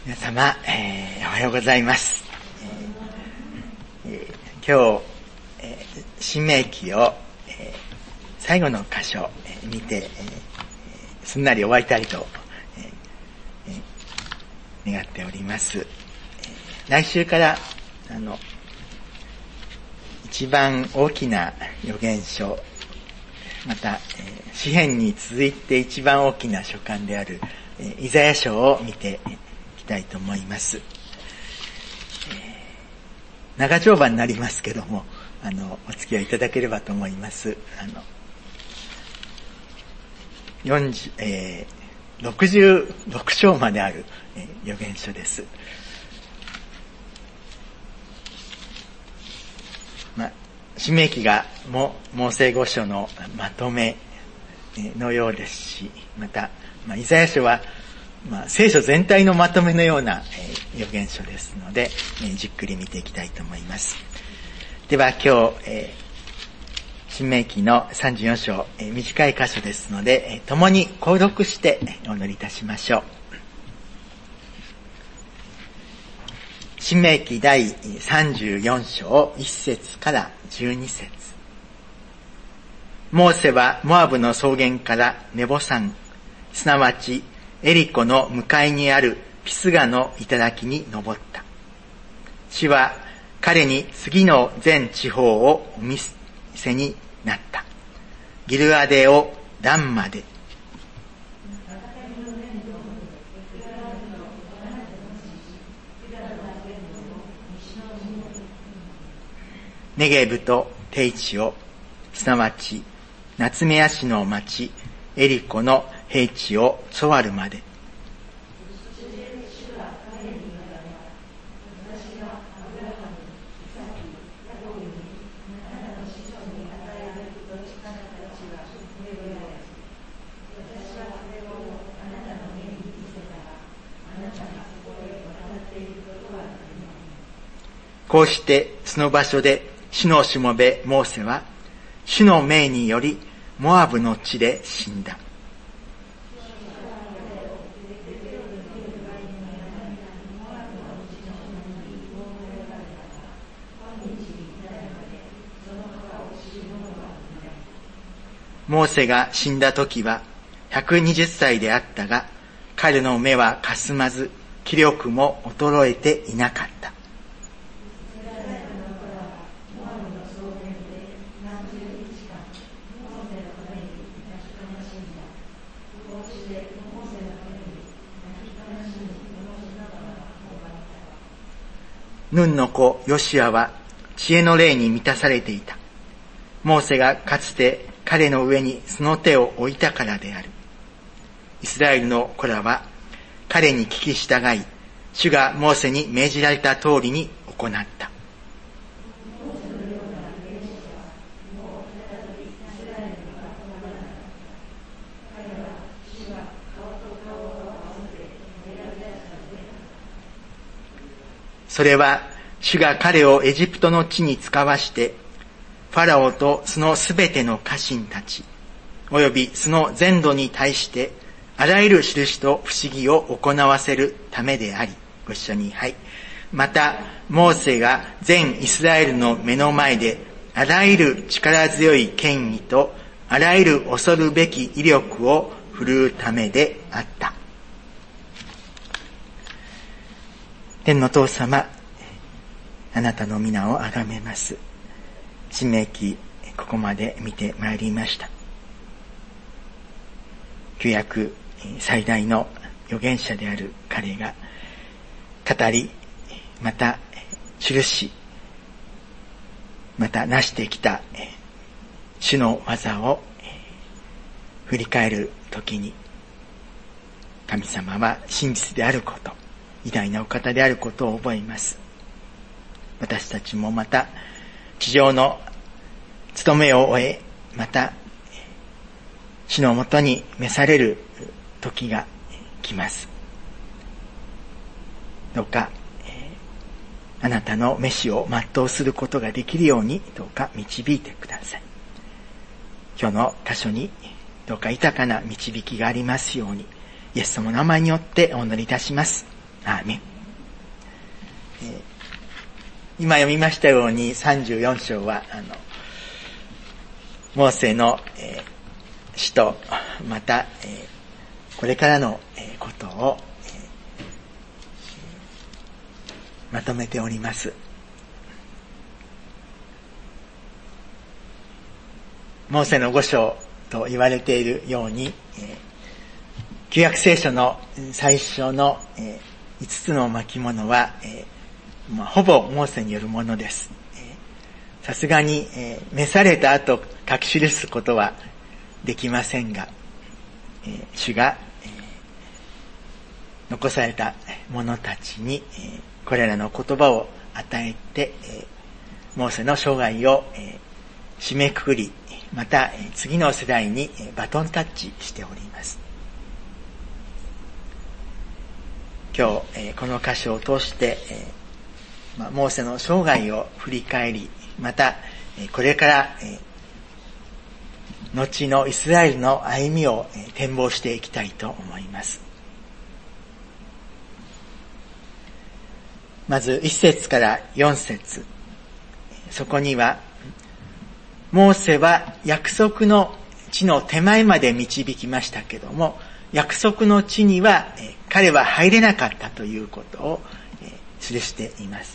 皆様、おはようございます。今日、新明記を、最後の箇所、見て、すんなり終わりたいと、願っております。来週から一番大きな預言書、また、詩編に続いて一番大きな書簡であるイザヤ書を見ていきたいと思います。長丁場になりますけども、お付き合いいただければと思います。66章まである預言書です。新明記がモーセ五書のまとめのようですし、また、イザヤ書は、聖書全体のまとめのような預言書ですので、じっくり見ていきたいと思います。では今日、新明記の34章、短い箇所ですので、共に購読してお祈りいたしましょう。新明記第34章1節から12節。モーセはモアブの草原からネボ山、すなわちエリコの向かいにあるピスガの頂に登った。主は彼に次の全地方をお見せになった。ギルアデをダンまで。ネゲブと低地を、すなわちナツメヤ市の町エリコの平地をツォアルまで。こうしてその場所で主のしもべモーセは主の命によりモアブの地で死んだ。モーセが死んだ時は120歳であったが、彼の目はかすまず気力も衰えていなかった。ヌンの子ヨシュアは知恵の霊に満たされていた。モーセがかつて彼の上にその手を置いたからである。イスラエルの子らは彼に聞き従い、主がモーセに命じられた通りに行った。それは主が彼をエジプトの地に使わして、ファラオとそのすべての家臣たち、およびその全土に対して、あらゆる印と不思議を行わせるためであり、ご一緒に、はい。また、モーセが全イスラエルの目の前で、あらゆる力強い権威と、あらゆる恐るべき威力を振るうためであった。天の父様、あなたの皆をあがめます。新明記、ここまで見てまいりました。旧約最大の預言者である彼が語り、また印、また成してきた主の技を振り返るときに、神様は真実であること、偉大なお方であることを覚えます。私たちもまた地上の務めを終え、また主のもとに召される時が来ます。どうかあなたの召しを全うすることができるようにどうか導いてください。今日の箇所にどうか豊かな導きがありますように、イエス様の名前によってお祈りいたします。 アーメン。今読みましたように34章はモーセの死とまたこれからのことをまとめております。モーセの5章と言われているように、旧約聖書の最初の5つの巻物は、ほぼモーセによるものです。さすがに召された後書き記すことはできませんが、主が残された者たちにこれらの言葉を与えて、モーセの生涯を締めくくり、また次の世代にバトンタッチしております。今日この箇所を通してモーセの生涯を振り返り、またこれから後のイスラエルの歩みを展望していきたいと思います。まず1節から4節、そこにはモーセは約束の地の手前まで導きましたけども、約束の地には彼は入れなかったということを記しています。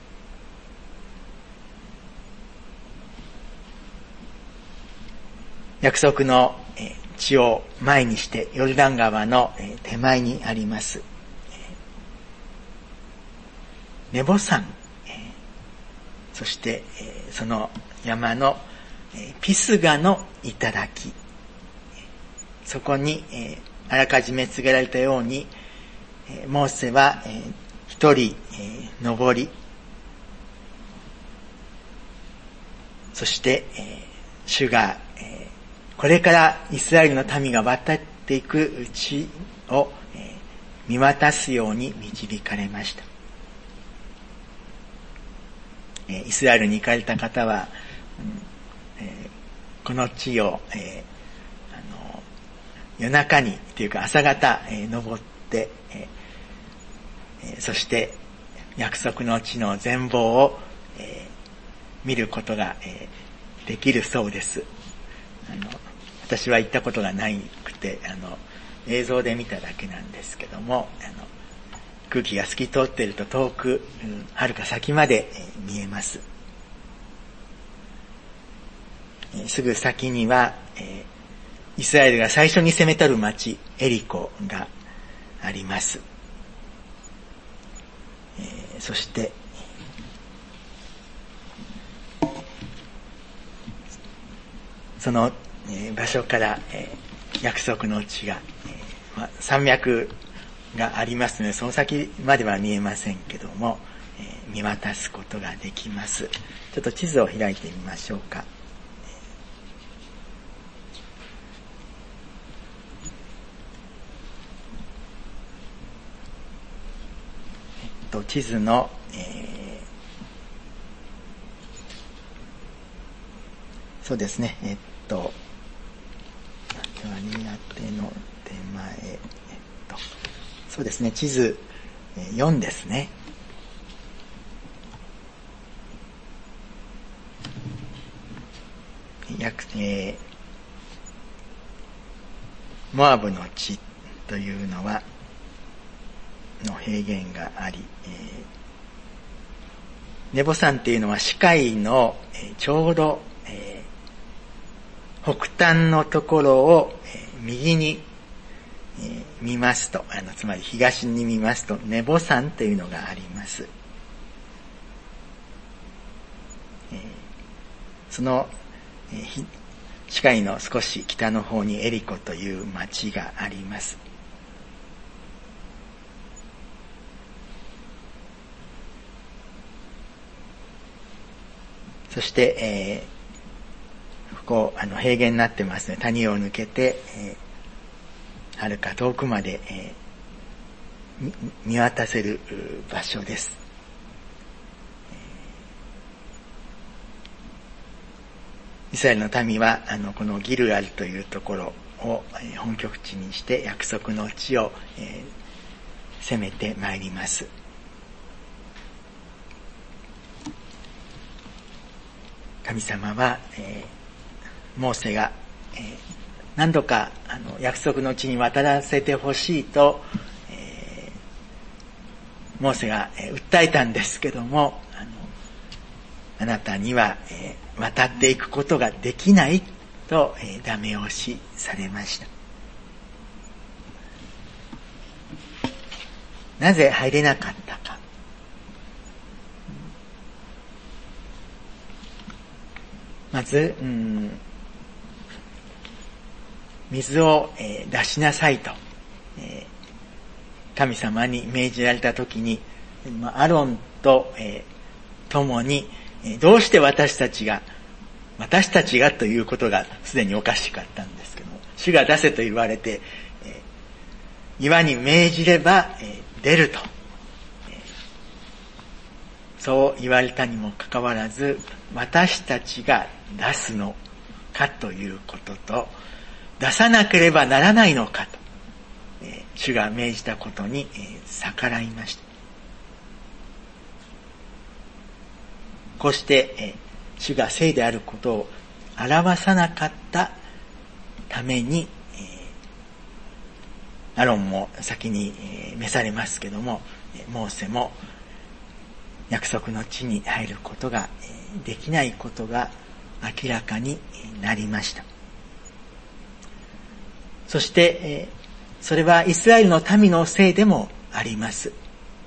約束の地を前にしてヨルダン川の手前にありますネボ山、そしてその山のピスガの頂、そこにあらかじめ告げられたようにモーセは一人登り、そして主がこれからイスラエルの民が渡っていく地を見渡すように導かれました。イスラエルに行かれた方はこの地を夜中にというか朝方登ってそして約束の地の全貌を見ることができるそうです。私は行ったことがなくて映像で見ただけなんですけども、空気が透き通っていると遠く遥か先まで見えます。すぐ先にはイスラエルが最初に攻め取る町エリコがあります。そしてその場所から約束の地が山脈がありますので、その先までは見えませんけども見渡すことができます。ちょっと地図を開いてみましょうか。地図の、そうですね、割り当ての手前、そうですね、地図4ですね。モアブの地というのはの平原があり、ネボ山っていうのは死海のちょうど北端のところを右に見ますと、つまり東に見ますとネボ山というのがあります。その死海の少し北の方にエリコという町があります。そして、ここ平原になってますね。谷を抜けて、遥か遠くまで、見渡せる場所です。イスラエルの民はこのギルアルというところを本拠地にして約束の地を攻めてまいります。神様は、モーセが、何度か約束の地に渡らせてほしいと、モーセが訴えたんですけども、あなたには渡っていくことができないとダメ押しされました。なぜ入れなかったか。まず、水を出しなさいと、神様に命じられたときに、アロンと共に、どうして私たちがということがすでにおかしかったんですけども、主が出せと言われて、岩に命じれば出ると、そう言われたにもかかわらず、私たちが出すのかということと、出さなければならないのかと、主が命じたことに逆らいました。こうして主が聖であることを表さなかったために、アロンも先に召されますけども、モーセも約束の地に入ることができないことが明らかになりました。そしてそれはイスラエルの民のせいでもあります。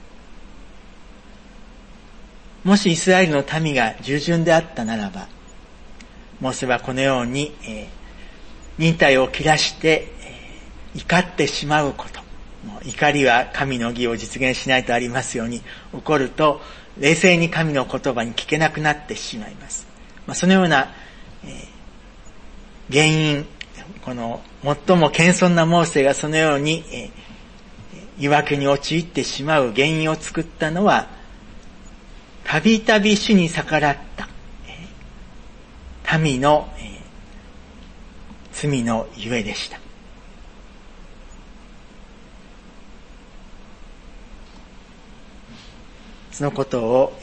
もしイスラエルの民が従順であったならば、モーセはこのように忍耐を切らして怒ってしまうこと、怒りは神の義を実現しないとありますように、起こると冷静に神の言葉に聞けなくなってしまいます。そのような原因、この最も謙遜なモーセがそのように言い訳に陥ってしまう原因を作ったのは、たびたび主に逆らった民の罪のゆえでした。そのことを、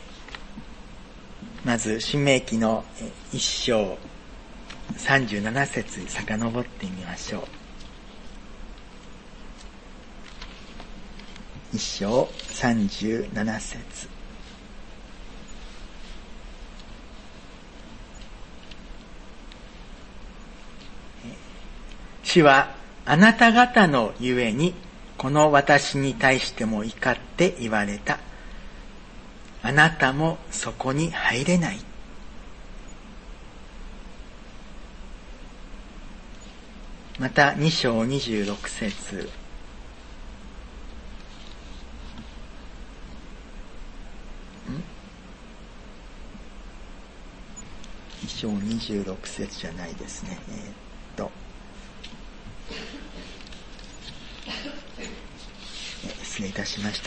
まず申命記の1章37節に遡ってみましょう。1章37節。主はあなた方のゆえにこの私に対しても怒って言われた。あなたもそこに入れない。また2章26節。2章26節じゃないですね。失礼いたしました。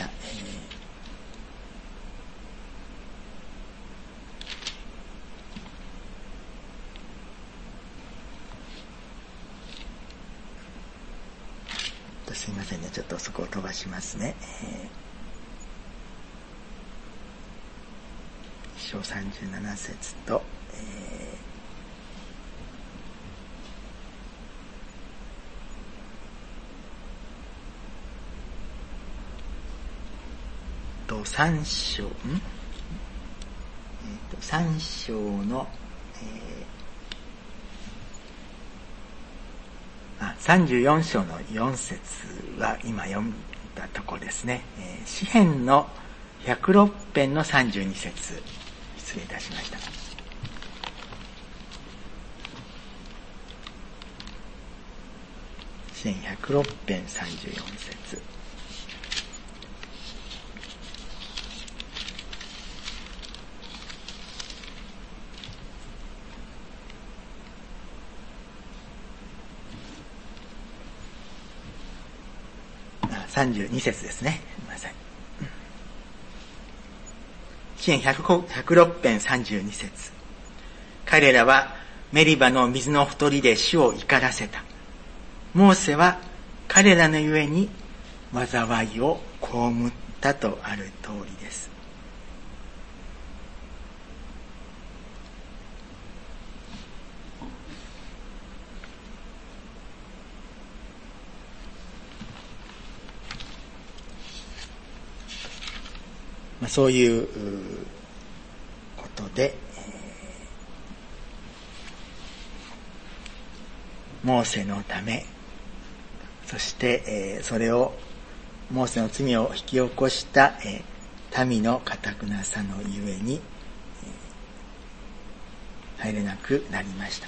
すいませんね、ちょっとそこを飛ばしますね。1章37節と、3章、3章の、34章の4節は今読んだところですね。詩編の106編の32節、失礼いたしました。詩編106編34節。32節ですね。ごめんなさい。詩編106編32節。彼らはメリバの水のほとりで主を怒らせた。モーセは彼らのゆえに災いを被ったとある通りです。そういうことで、モーセのため、そしてそれをモーセの罪を引き起こした民の堅なさのゆえに入れなくなりました。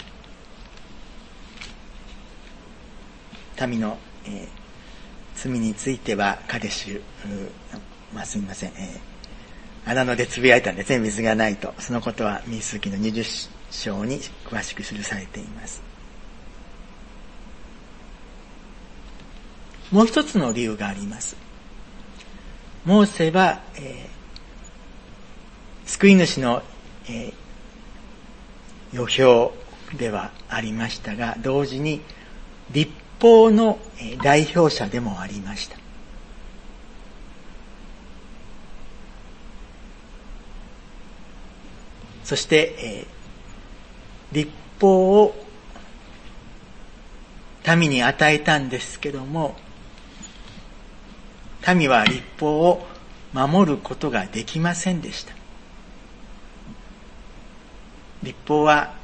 民の罪についてはカデシュ、すみません、荒野でつぶやいたんですね、水がないと。そのことは民数記の20章に詳しく記されています。もう一つの理由があります。モーセは、救い主の、予表ではありましたが、同時に律法の代表者でもありました。そして、律法を民に与えたんですけども、民は律法を守ることができませんでした。律法は、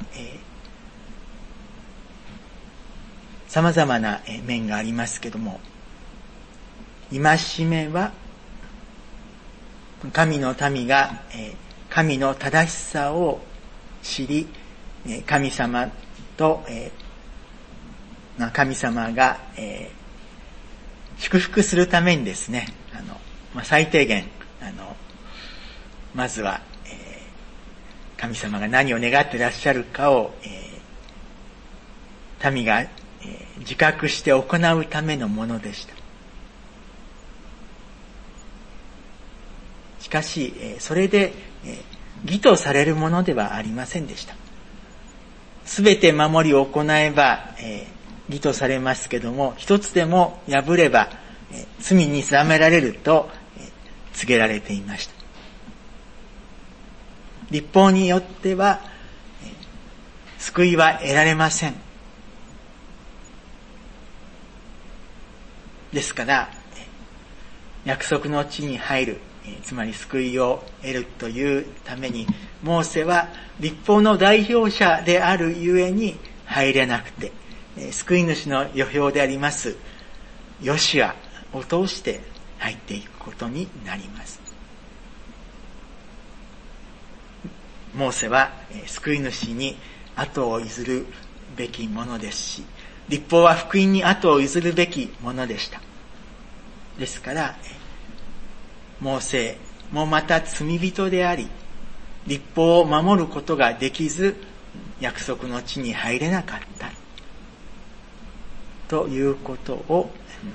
様々な面がありますけども、戒めは神の民が、神の正しさを知り、神様と、神様が、祝福するためにですね、最低限、まずは、神様が何を願っていらっしゃるかを、民が、自覚して行うためのものでした。しかし、それで、義とされるものではありませんでした。すべて守りを行えば、義とされますけども、一つでも破れば、罪に定められると、告げられていました。律法によっては、救いは得られません。ですから、約束の地に入る、つまり救いを得るというために、モーセは律法の代表者であるゆえに入れなくて、救い主の予表でありますヨシュアを通して入っていくことになります。モーセは救い主に後を譲るべきものですし、律法は福音に後を譲るべきものでした。ですからモーセもまた罪人であり、律法を守ることができず約束の地に入れなかったということを、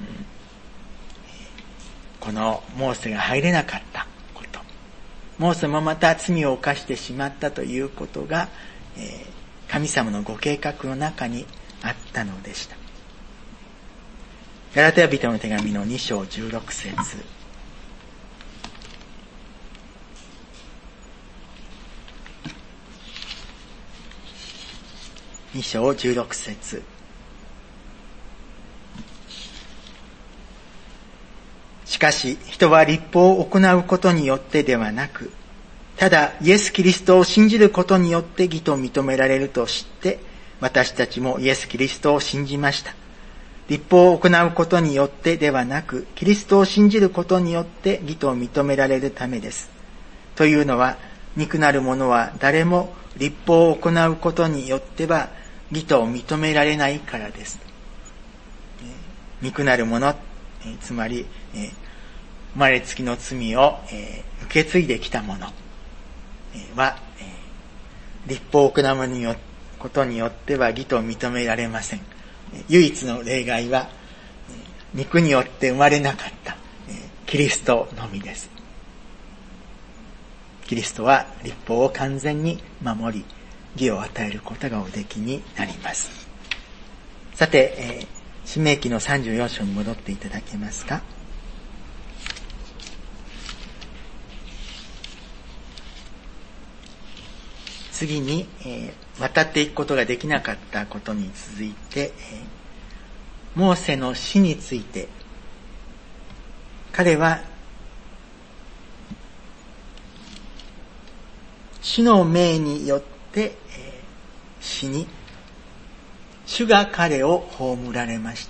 このモーセが入れなかったこと、モーセもまた罪を犯してしまったということが、神様のご計画の中にあったのでした。ガラテヤ人の手紙の2章16節。2章16節。しかし人は律法を行うことによってではなく、ただイエス・キリストを信じることによって義と認められると知って、私たちもイエス・キリストを信じました。律法を行うことによってではなく、キリストを信じることによって義と認められるためです。というのは、肉なる者は誰も律法を行うことによっては義と認められないからです。肉なる者、つまり、生まれつきの罪を受け継いできた者は、律法を行うことによっては義と認められません。唯一の例外は、肉によって生まれなかったキリストのみです。キリストは律法を完全に守り、義を与えることがおできになります。さて、申命記の34章に戻っていただけますか。 次に、渡っていくことができなかったことに続いて、モーセの死について、彼は主の命によって、死に、主が彼を葬られました。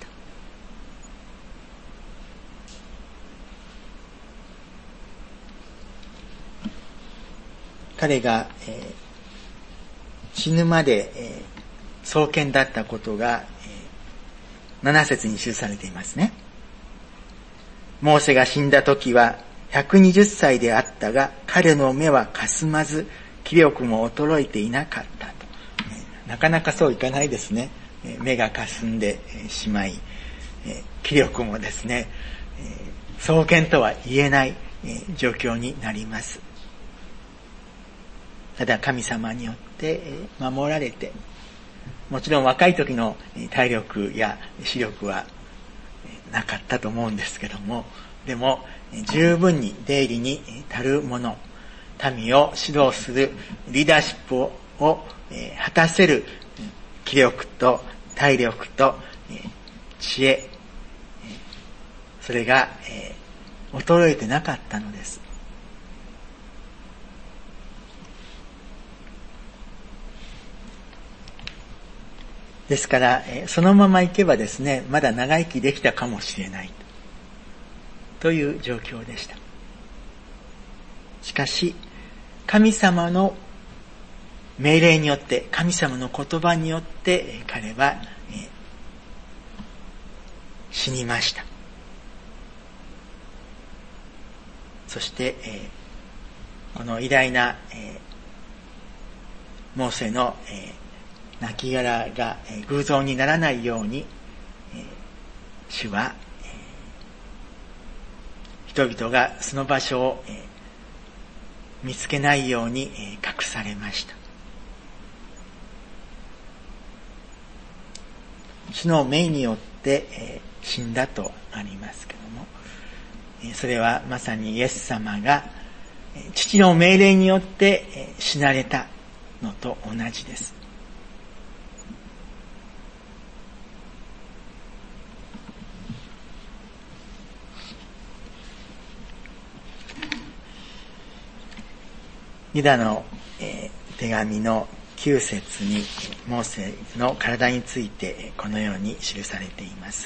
彼が、死ぬまで、壮健だったことが、7節に記されていますね。モーセが死んだ時は120歳であったが、彼の目はかすまず、気力も衰えていなかったと。なかなかそういかないですね。目がかすんでしまい、気力もですね、壮健とは言えない状況になります。ただ神様によって守られて、もちろん若い時の体力や視力はなかったと思うんですけども、でも十分に出入りに足るもの、民を指導するリーダーシップを果たせる気力と体力と知恵、それが衰えてなかったのです。ですから、そのまま行けばですね、まだ長生きできたかもしれないという状況でした。しかし、神様の命令によって、神様の言葉によって、彼は死にました。そして、この偉大なモーセの亡骸が偶像にならないように、主は人々がその場所を見つけないように隠されました。主の命によって死んだとありますけども、それはまさにイエス様が父の命令によって死なれたのと同じです。ユダの手紙の9節にモーセの体についてこのように記されています。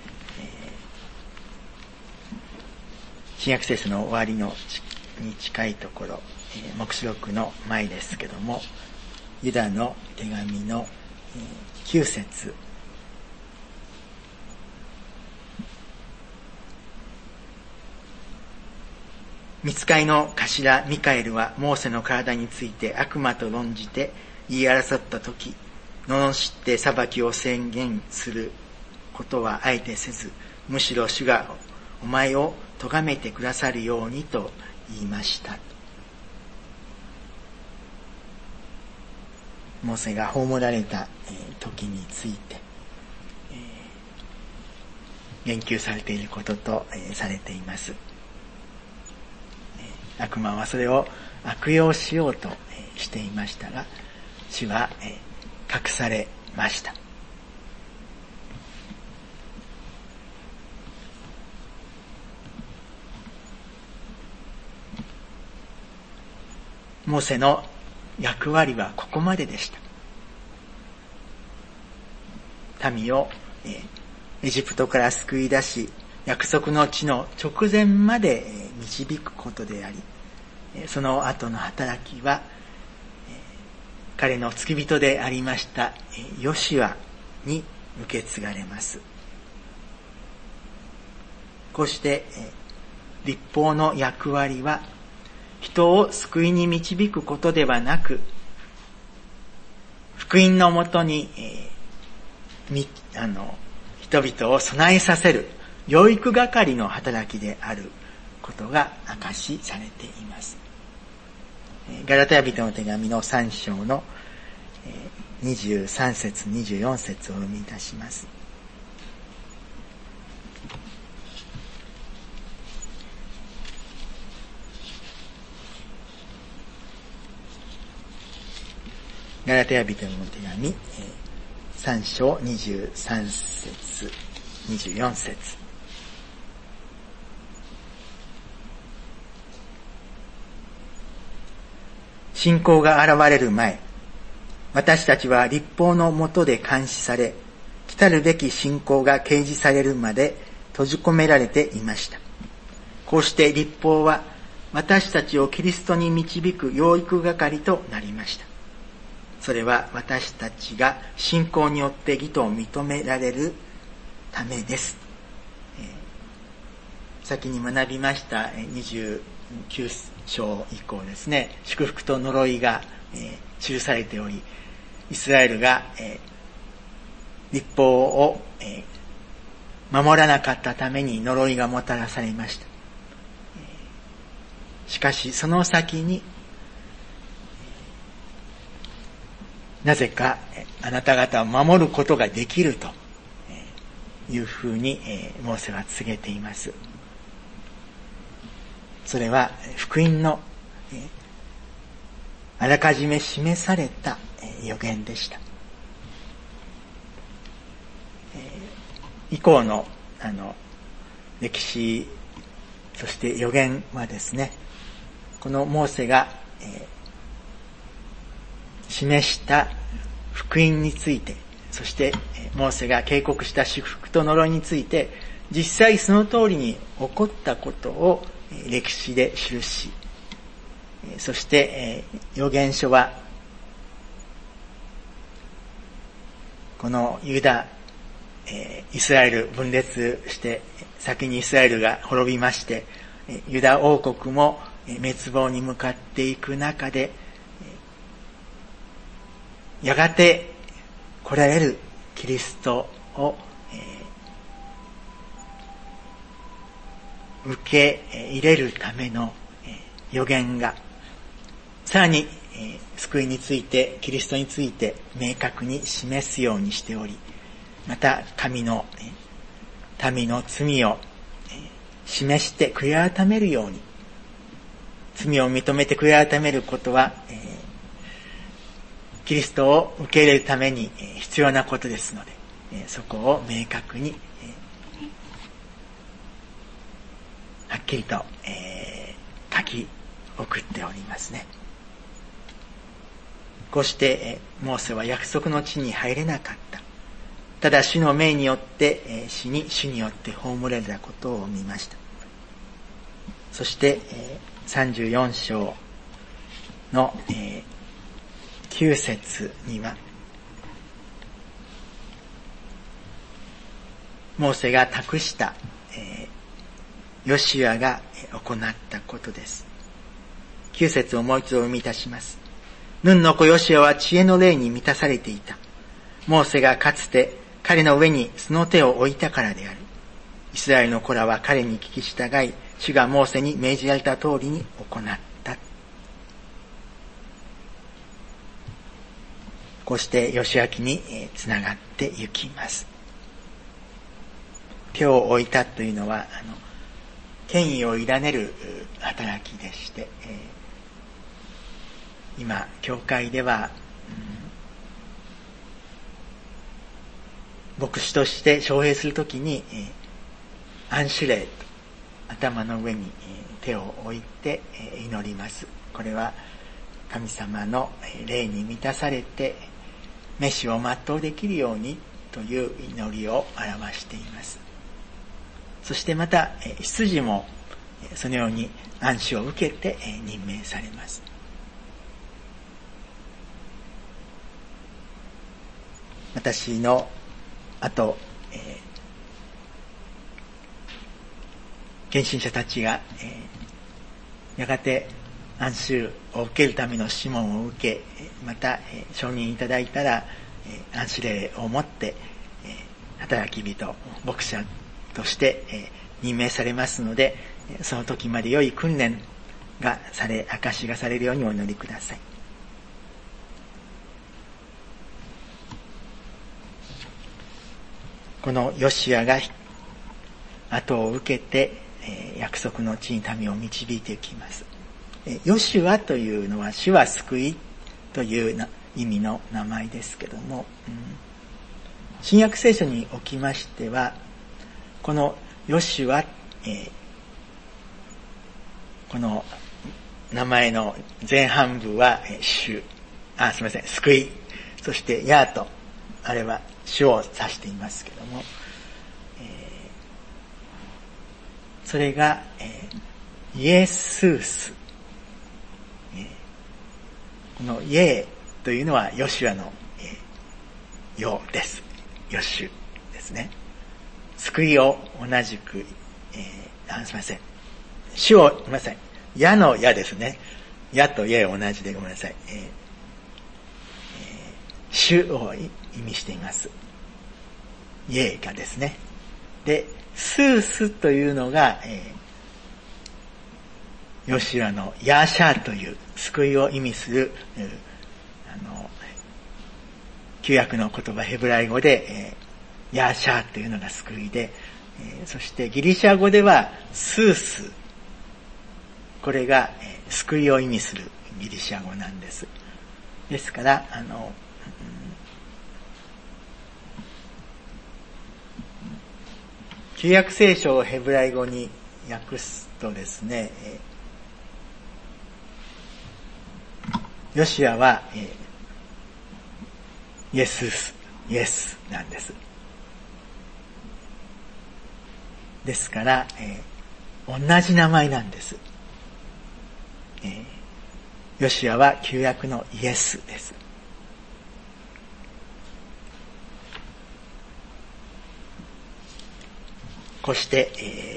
新約聖書の終わりのに近いところ、黙示録の前ですけども、ユダの手紙の9節、御使いの頭ミカエルはモーセの体について悪魔と論じて言い争ったとき、罵って裁きを宣言することはあえてせず、むしろ主がお前を咎めてくださるようにと言いました。モーセが葬られた時について言及されていることとされています。悪魔はそれを悪用しようとしていましたが、主は隠されました。モーセの役割はここまででした。民をエジプトから救い出し、約束の地の直前まで導くことであり、その後の働きは彼の付き人でありましたヨシュアに受け継がれます。こうして律法の役割は人を救いに導くことではなく、福音のもとに人々を備えさせる養育係の働きであることが明かしされています。ガラテヤ人の手紙の3章の23節24節をお読みいたします。 ガラテヤ人への手紙、3章23節、24節。信仰が現れる前、私たちは律法の下で監視され、来たるべき信仰が掲示されるまで閉じ込められていました。こうして律法は私たちをキリストに導く養育係となりました。それは私たちが信仰によって義と認められるためです。先に学びました29章以降ですね、祝福と呪いが記されており、イスラエルが律法を守らなかったために呪いがもたらされました。しかしその先になぜかあなた方を守ることができるというふうにモーセは告げています。それは福音のあらかじめ示された予言でした。以降の歴史、そして予言はですね、このモーセが示した福音について、そしてモーセが警告した祝福と呪いについて、実際その通りに起こったことを歴史で記し、そして預言書はこのユダ、イスラエル分裂して先にイスラエルが滅びまして、ユダ王国も滅亡に向かっていく中で、やがて来られるキリストを受け入れるための予言が、さらに救いについて、キリストについて明確に示すようにしており、また神の民の罪を示して悔い改めるように、罪を認めて悔い改めることはキリストを受け入れるために必要なことですので、そこを明確にはっきりと書き送っておりますね。こうしてモーセは約束の地に入れなかった。ただ主の命によって死に、主によって葬られたことを見ました。そして34章の9節には、モーセが託したヨシュアが行ったことです。9節をもう一度読み出します。ヌンの子ヨシュアは知恵の霊に満たされていた。モーセがかつて彼の上にその手を置いたからである。イスラエルの子らは彼に聞き従い、主がモーセに命じられた通りに行った。こうしてヨシュア記につながっていきます。手を置いたというのは権威を委ねる働きでして、今教会では、牧師として招聘するときに安守礼と頭の上に手を置いて祈ります。これは神様の霊に満たされて召しを全うできるようにという祈りを表しています。そしてまた執事もそのように安守を受けて任命されます。私の後、献身者たちが、やがて安守を受けるための諮問を受け、また、承認いただいたら、安守令をもって、働き人、牧者として、任命されますので、その時まで良い訓練がされ、証しがされるようにお祈りください。このヨシュアが後を受けて約束の地に民を導いていきます。ヨシュアというのは主は救いという意味の名前ですけども、新約聖書におきましては、このヨシュア、この名前の前半部は救い、そしてヤーと、あれは主を指していますけども、それが、イエスース、このイエというのはヨシュアのヨです。ヨシュですね。救いを同じく、すみません。主を、ごめんなさい。矢の矢ですね。矢とイエ同じでごめんなさい。主を意味しています。イエがですね。で、スースというのが、ヨシュアのヤーシャーという救いを意味する、旧約の言葉ヘブライ語で、ヤーシャーというのが救いで、そしてギリシャ語ではスース、これが、救いを意味するギリシャ語なんです。ですから、旧約聖書をヘブライ語に訳すとですね、ヨシュアは、イエスなんです。ですから、同じ名前なんです。ヨシュアは旧約のイエスです。こうして、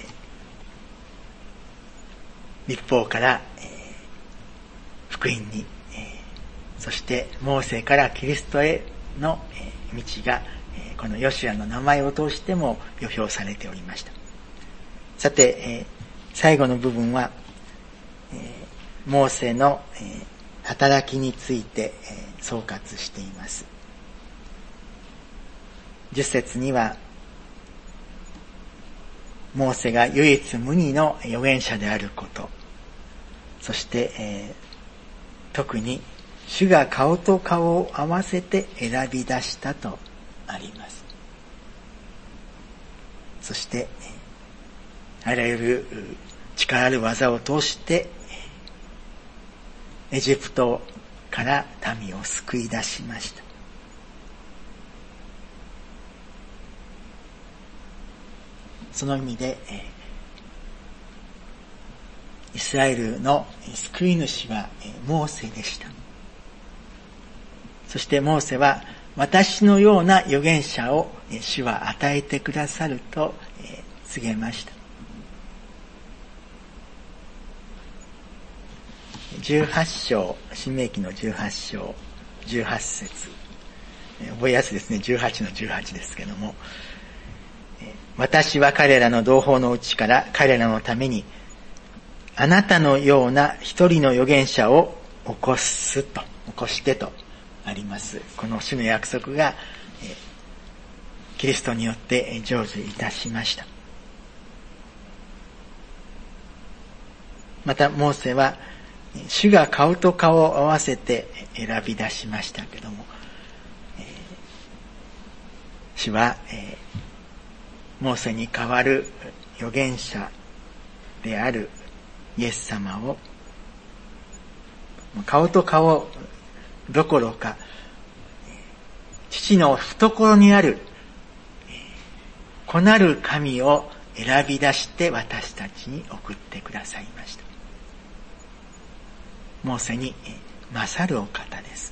律法から、福音に、そしてモーセからキリストへの、道が、このヨシュアの名前を通しても予表されておりました。さて、最後の部分は、モーセの、働きについて、総括しています。10節には、モーセが唯一無二の預言者であること、そして、特に主が顔と顔を合わせて選び出したとあります。そして、あらゆる力ある技を通してエジプトから民を救い出しました。その意味で、イスラエルの救い主はモーセでした。そしてモーセは、私のような預言者を主は与えてくださると告げました。18章、申命記の18章、18節。覚えやすいですね。18の18ですけども。私は彼らの同胞のうちから彼らのためにあなたのような一人の預言者を起こしてとあります。この主の約束がキリストによって成就いたしました。またモーセは主が顔と顔を合わせて選び出しましたけども、主はモーセに代わる預言者であるイエス様を顔と顔どころか父の懐にある子なる神を選び出して私たちに送ってくださいました。モーセに勝るお方です。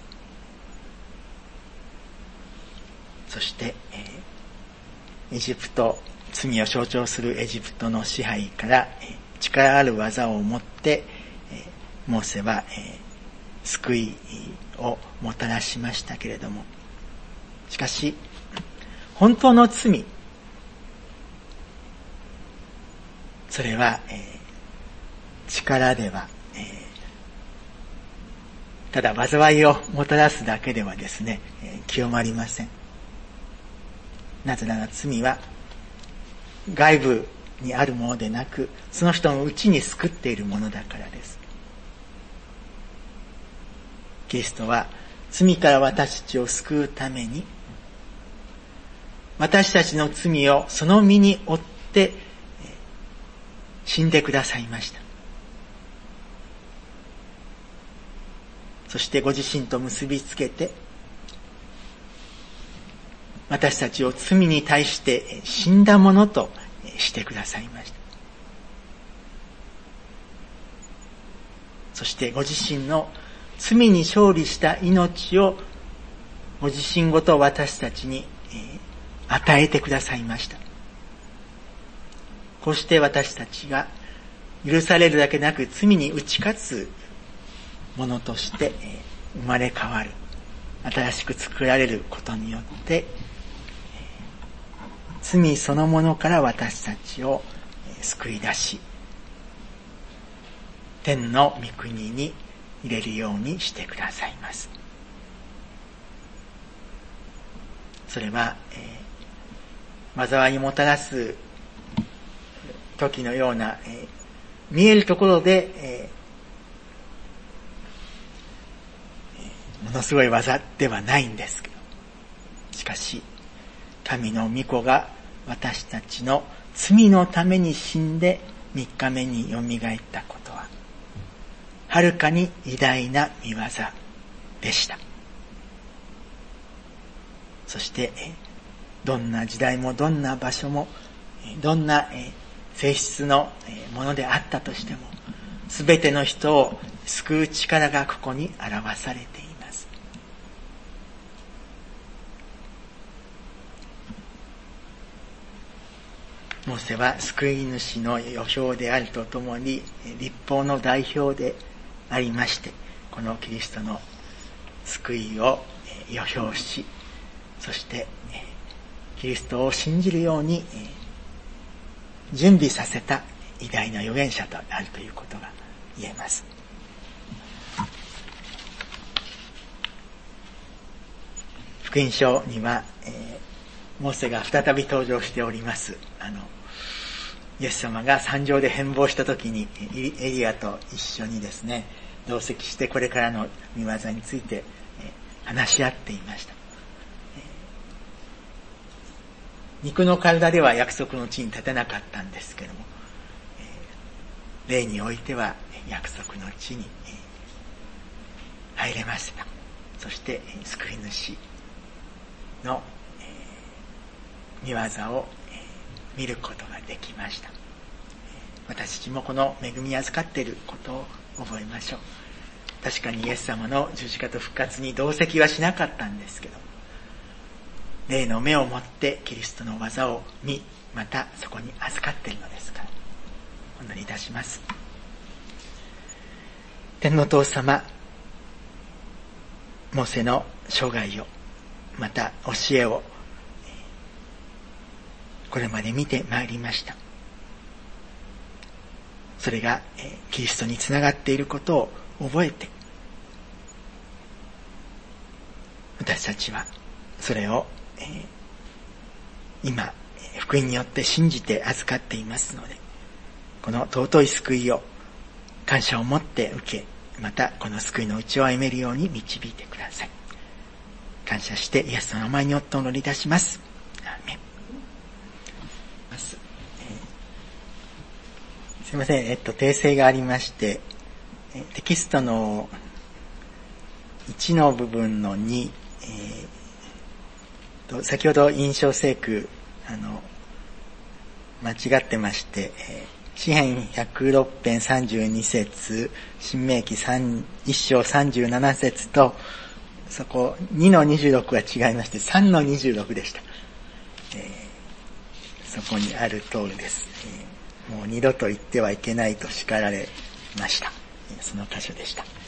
そしてエジプト、罪を象徴するエジプトの支配から力ある技を持ってモーセは救いをもたらしましたけれども、しかし本当の罪、それは力ではただ災いをもたらすだけではですね、清まりません。なぜなら罪は外部にあるものでなく、その人の内に救っているものだからです。キリストは罪から私たちを救うために、私たちの罪をその身に負って死んでくださいました。そしてご自身と結びつけて、私たちを罪に対して死んだものとしてくださいました。そしてご自身の罪に勝利した命をご自身ごと私たちに与えてくださいました。こうして私たちが許されるだけなく罪に打ち勝つものとして生まれ変わる、新しく作られることによって罪そのものから私たちを救い出し、天の御国に入れるようにしてくださいます。それは、災いをもたらす時のような、見えるところで、ものすごい技ではないんですけど、しかし神の御子が私たちの罪のために死んで3日目によみがえったことははるかに偉大な御業でした。そしてどんな時代もどんな場所もどんな性質のものであったとしても、すべての人を救う力がここに表されています。モーセは救い主の予表であるとともに立法の代表でありまして、このキリストの救いを予表し、そしてキリストを信じるように準備させた偉大な預言者とあるということが言えます。福音書には、モーセが再び登場しております。イエス様が山上で変貌した時にエリアと一緒にですね、同席してこれからの御業について話し合っていました。肉の体では約束の地に立てなかったんですけども、霊においては約束の地に入れました。そして救い主の御業を見ることができました。私たちもこの恵み預かっていることを覚えましょう。確かにイエス様の十字架と復活に同席はしなかったんですけど、霊の目を持ってキリストの技を見、またそこに預かっているのですから、お祈りいたします。天のお父様、モーセの生涯を、また教えをこれまで見てまいりました。それがキリストにつながっていることを覚えて、私たちはそれを今福音によって信じて預かっていますので、この尊い救いを感謝を持って受け、またこの救いのうちを歩めるように導いてください。感謝してイエスの名前によってお祈りいたします。アーメン。すいません、訂正がありまして、テキストの1の部分の2、先ほど印象聖句間違ってまして、詩編106編32節、新明記1章37節と、そこ2の26が違いまして3の26でした。そこにある通りです。もう二度と言ってはいけないと叱られました。その箇所でした。